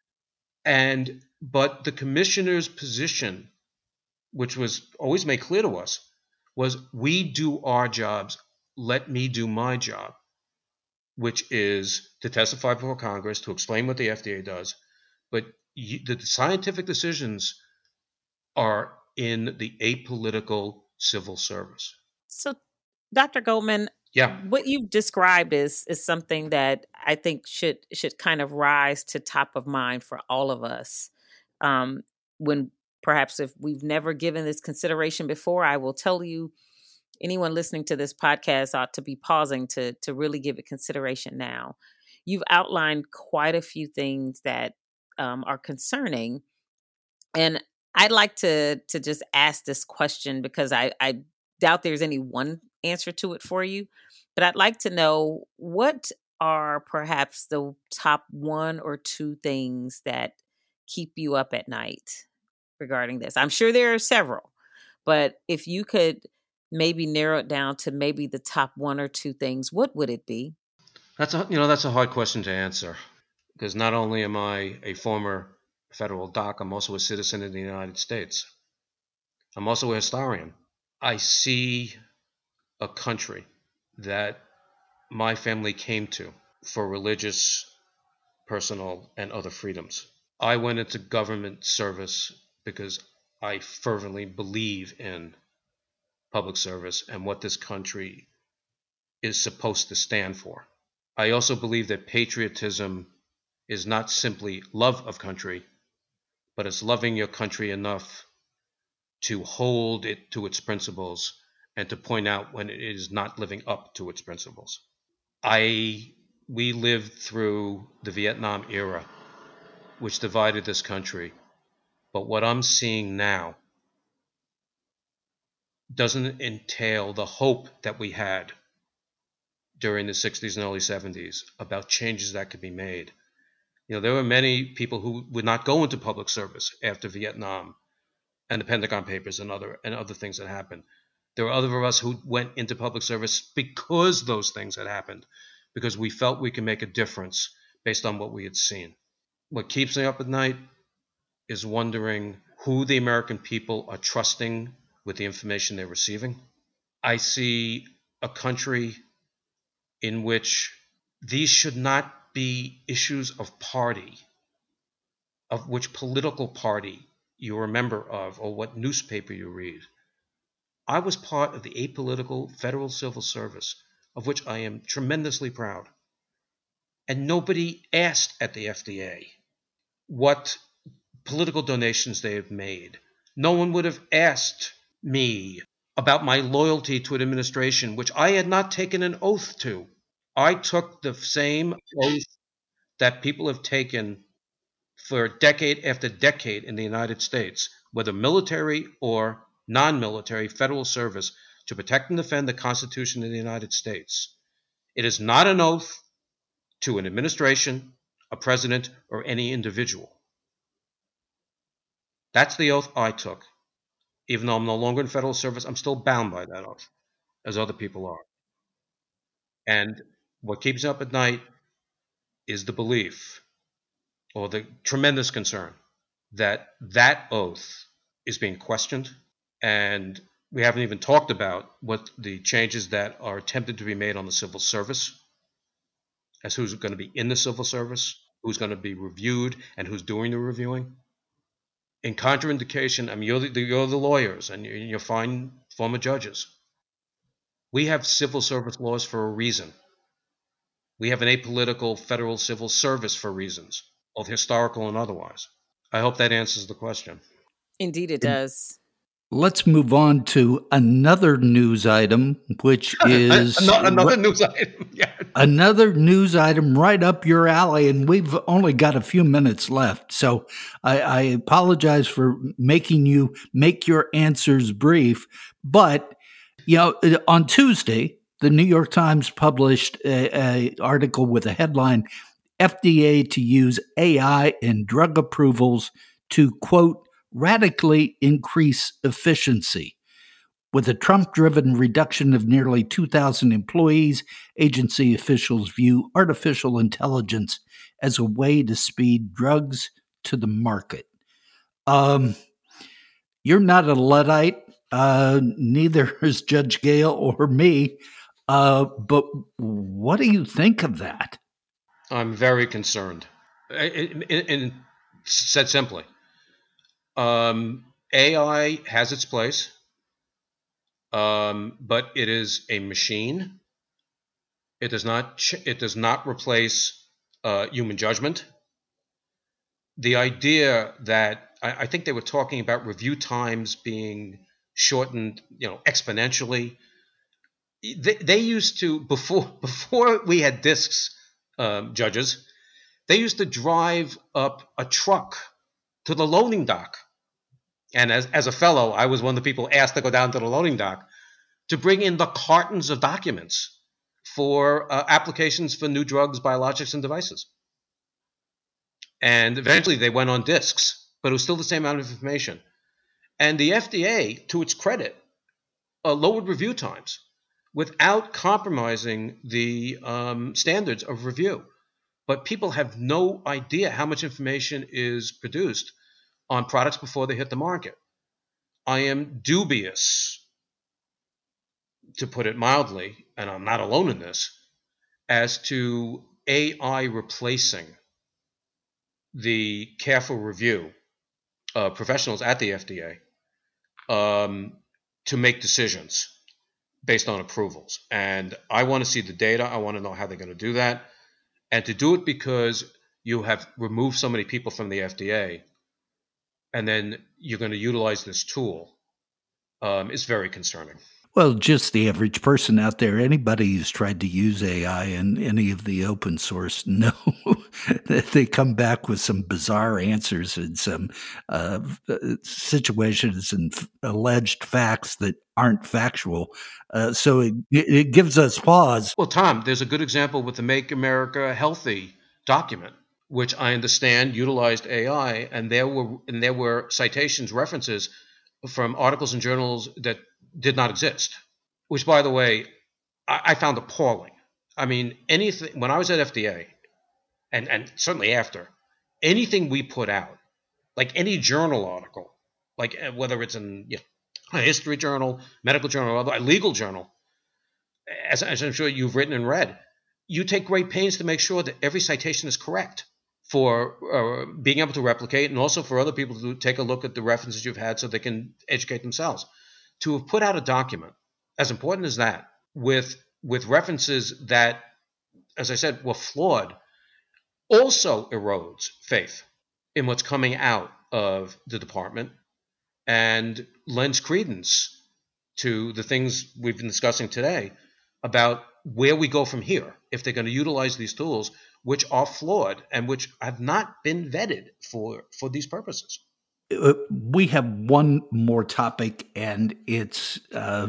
but the commissioner's position, which was always made clear to us, was we do our jobs, let me do my job, which is to testify before Congress, to explain what the FDA does. But the scientific decisions are in the apolitical civil service. So, Dr. Goldman, what you've described is something that I think should kind of rise to top of mind for all of us. When perhaps if we've never given this consideration before, I will tell you, anyone listening to this podcast ought to be pausing to really give it consideration now. You've outlined quite a few things that are concerning. And I'd like to just ask this question because I doubt there's any one answer to it for you. But I'd like to know, what are perhaps the top one or two things that keep you up at night regarding this? I'm sure there are several, but if you could maybe narrow it down to maybe the top one or two things, what would it be? That's a hard question to answer, because not only am I a former federal doc, I'm also a citizen of the United States. I'm also a historian. I see a country that my family came to for religious, personal, and other freedoms. I went into government service because I fervently believe in public service and what this country is supposed to stand for. I also believe that patriotism is not simply love of country, but it's loving your country enough to hold it to its principles and to point out when it is not living up to its principles. We lived through the Vietnam era, which divided this country. But what I'm seeing now doesn't entail the hope that we had during the 60s and early 70s about changes that could be made. There were many people who would not go into public service after Vietnam and the Pentagon Papers and other things that happened. There were other of us who went into public service because those things had happened, because we felt we could make a difference based on what we had seen. What keeps me up at night is wondering who the American people are trusting with the information they're receiving. I see a country in which these should not be issues of party, of which political party you're a member of or what newspaper you read. I was part of the apolitical federal civil service, of which I am tremendously proud. And nobody asked at the FDA what political donations they have made. No one would have asked me about my loyalty to an administration which I had not taken an oath to. I took the same oath that people have taken for decade after decade in the United States, whether military or non-military federal service, to protect and defend the Constitution of the United States. It is not an oath to an administration, a president, or any individual. That's the oath I took. Even though I'm no longer in federal service, I'm still bound by that oath, as other people are. And what keeps me up at night is the belief or the tremendous concern that that oath is being questioned. And we haven't even talked about what the changes that are attempted to be made on the civil service, as who's going to be in the civil service, who's going to be reviewed, and who's doing the reviewing. In contraindication, I mean, you're the lawyers, and you're fine former judges. We have civil service laws for a reason. We have an apolitical federal civil service for reasons, both historical and otherwise. I hope that answers the question. Indeed, it does. Let's move on to another news item, which is another news item. Yeah. Another news item right up your alley, and we've only got a few minutes left. So I apologize for making you make your answers brief. But, on Tuesday, the New York Times published an article with a headline, FDA to use AI in drug approvals to, quote, radically increase efficiency. With a Trump-driven reduction of nearly 2,000 employees, agency officials view artificial intelligence as a way to speed drugs to the market. You're not a Luddite, neither is Judge Gale or me, but what do you think of that? I'm very concerned. And said simply, AI has its place, but it is a machine. It does not replace human judgment. The idea that I think they were talking about review times being shortened, exponentially. They used to before we had discs, judges. They used to drive up a truck to the loading dock. And as a fellow, I was one of the people asked to go down to the loading dock to bring in the cartons of documents for applications for new drugs, biologics, and devices. And eventually they went on discs, but it was still the same amount of information. And the FDA, to its credit, lowered review times without compromising the standards of review. But people have no idea how much information is produced on products before they hit the market. I am dubious, to put it mildly, and I'm not alone in this, as to AI replacing the careful review of professionals at the FDA to make decisions based on approvals. And I want to see the data. I want to know how they're going to do that. And to do it because you have removed so many people from the FDA, and then you're going to utilize this tool, is very concerning. Well, just the average person out there, anybody who's tried to use AI in any of the open source, know that they come back with some bizarre answers and some situations and alleged facts that aren't factual. So it gives us pause. Well, Tom, there's a good example with the Make America Healthy document, which I understand utilized AI, and there were citations, references from articles and journals that did not exist, which, by the way, I found appalling. I mean, anything, when I was at FDA, and certainly after, anything we put out, like any journal article, like whether it's in a history journal, medical journal, or a legal journal, as I'm sure you've written and read, you take great pains to make sure that every citation is correct for being able to replicate, and also for other people to take a look at the references you've had so they can educate themselves. To have put out a document as important as that, with references that, as I said, were flawed, also erodes faith in what's coming out of the department and lends credence to the things we've been discussing today about where we go from here if they're going to utilize these tools, which are flawed and which have not been vetted for these purposes. We have one more topic, and it's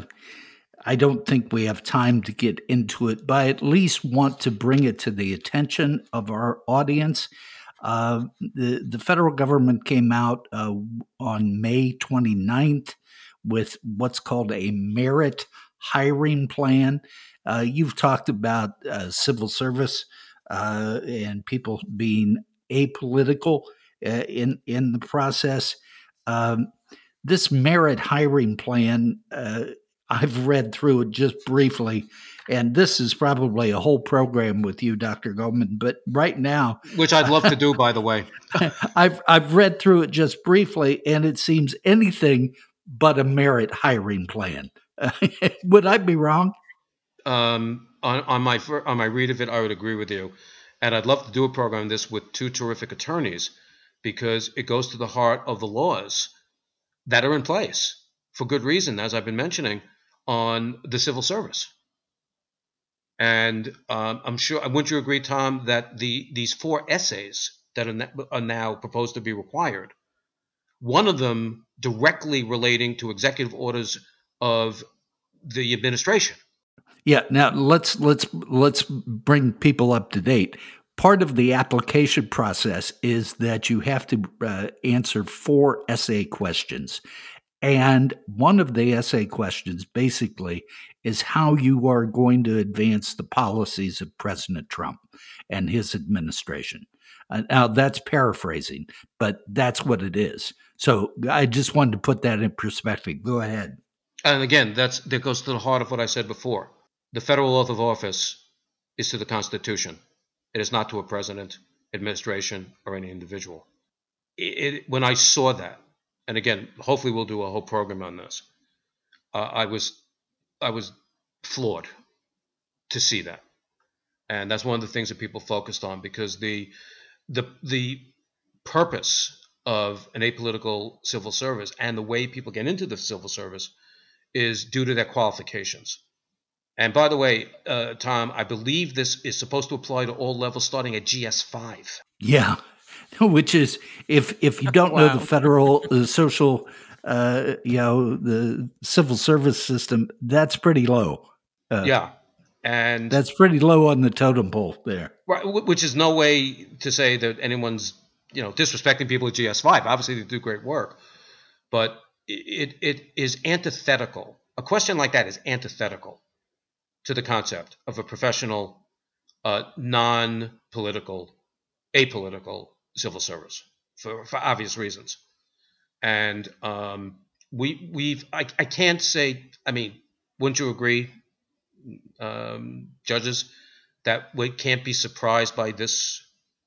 I don't think we have time to get into it, but I at least want to bring it to the attention of our audience. The federal government came out on May 29th with what's called a merit hiring plan. You've talked about civil service and people being apolitical in the process. This merit hiring plan, I've read through it just briefly, and this is probably a whole program with you, Dr. Goldman. But right now, which I'd love to do, by the way, I've read through it just briefly, and it seems anything but a merit hiring plan. Would I be wrong? On my read of it, I would agree with you, and I'd love to do a program on this with two terrific attorneys, because it goes to the heart of the laws that are in place for good reason, as I've been mentioning, on the civil service. And I'm sure, wouldn't you agree, Tom, that these 4 essays that are now proposed to be required, one of them directly relating to executive orders of the administration. Yeah. Now let's bring people up to date. Part of the application process is that you have to answer 4 essay questions. And one of the essay questions basically is how you are going to advance the policies of President Trump and his administration. Now, that's paraphrasing, but that's what it is. So I just wanted to put that in perspective. Go ahead. And again, that goes to the heart of what I said before. The federal oath of office is to the Constitution. It is not to a president, administration, or any individual. When I saw that, and again, hopefully we'll do a whole program on this, I was floored to see that. And that's one of the things that people focused on, because the purpose of an apolitical civil service and the way people get into the civil service is due to their qualifications. And by the way, Tom, I believe this is supposed to apply to all levels starting at GS5. Yeah, which is, if you don't know the federal social, the civil service system, that's pretty low. Yeah. And that's pretty low on the totem pole there. Right, which is no way to say that anyone's, disrespecting people at GS5. Obviously, they do great work. But it is antithetical. A question like that is antithetical to the concept of a professional, non-political, apolitical civil service for obvious reasons. And I can't say, wouldn't you agree, judges, that we can't be surprised by this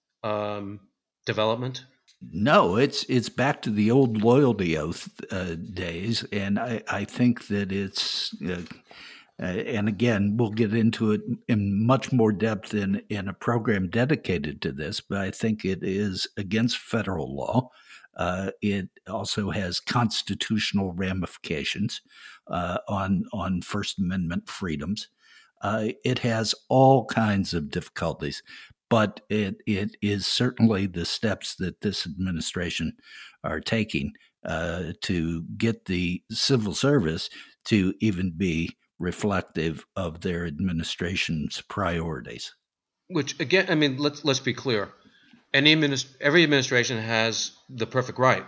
development? No, it's back to the old loyalty oath days, and I think that it's and again, we'll get into it in much more depth in a program dedicated to this, but I think it is against federal law. It also has constitutional ramifications on First Amendment freedoms. It has all kinds of difficulties, but it is certainly the steps that this administration are taking to get the civil service to even be reflective of their administration's priorities. Which again, let's be clear. Every administration has the perfect right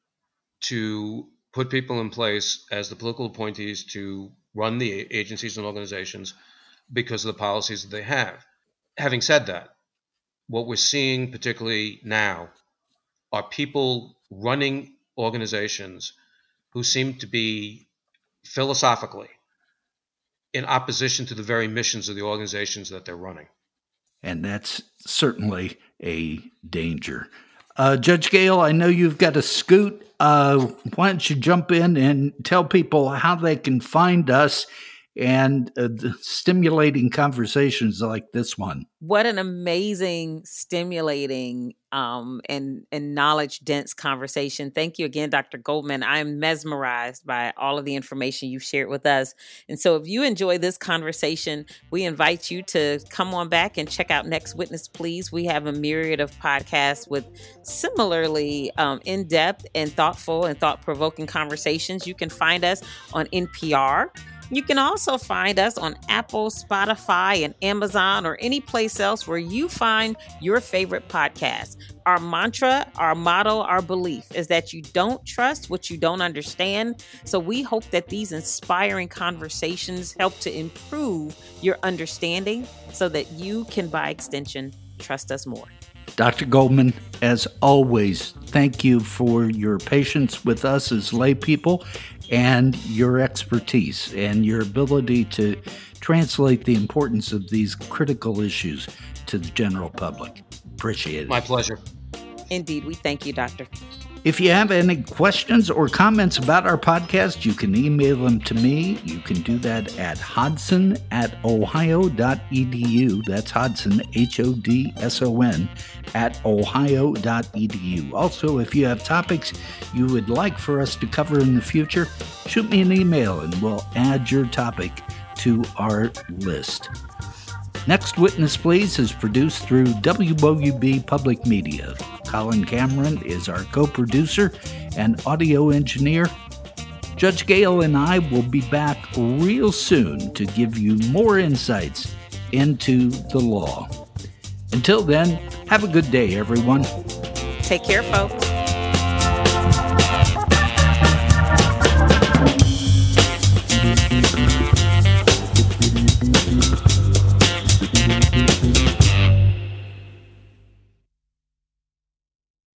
to put people in place as the political appointees to run the agencies and organizations because of the policies that they have. Having said that, what we're seeing particularly now are people running organizations who seem to be philosophically in opposition to the very missions of the organizations that they're running. And that's certainly a danger. Judge Gale, I know you've got a scoot. Why don't you jump in and tell people how they can find us and the stimulating conversations like this one. What an amazing, stimulating, and knowledge-dense conversation. Thank you again, Dr. Goldman. I'm mesmerized by all of the information you've shared with us. And so if you enjoy this conversation, we invite you to come on back and check out Next Witness, Please. We have a myriad of podcasts with similarly in-depth and thoughtful and thought-provoking conversations. You can find us on NPR. You can also find us on Apple, Spotify, and Amazon, or any place else where you find your favorite podcast. Our mantra, our motto, our belief is that you don't trust what you don't understand. So we hope that these inspiring conversations help to improve your understanding so that you can, by extension, trust us more. Dr. Goldman, as always, thank you for your patience with us as lay people and your expertise and your ability to translate the importance of these critical issues to the general public. Appreciate it. My pleasure. Indeed, we thank you, Doctor. If you have any questions or comments about our podcast, you can email them to me. You can do that at hodson@ohio.edu. That's Hodson, Hodson, @ohio.edu. Also, if you have topics you would like for us to cover in the future, shoot me an email and we'll add your topic to our list. Next Witness Please is produced through WOUB Public Media. Colin Cameron is our co-producer and audio engineer. Judge Gale and I will be back real soon to give you more insights into the law. Until then, have a good day, everyone. Take care, folks.